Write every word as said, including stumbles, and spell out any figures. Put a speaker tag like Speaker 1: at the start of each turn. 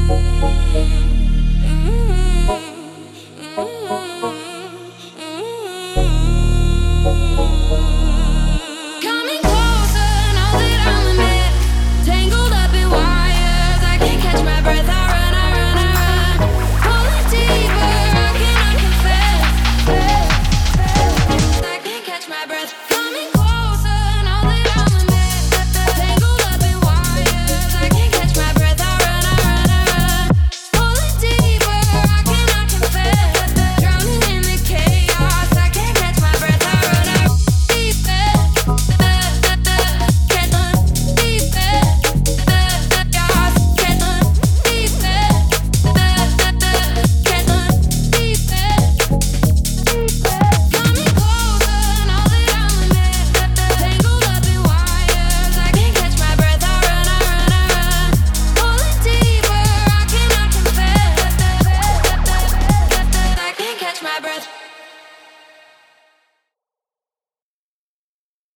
Speaker 1: Coming closer, know that I'm a man. Tangled up in wires, I can't catch my breath. I run, I run, I run. Pulling deeper, I cannot confess. I can't catch my breath. Coming closer, know that I'm a man. Tangled up in wires, I can't catch my breath. I run, I run, I run. Pulling deeper, I cannot confess. Drowning in the chaos, I can't catch my breath. I run, I run. My breath.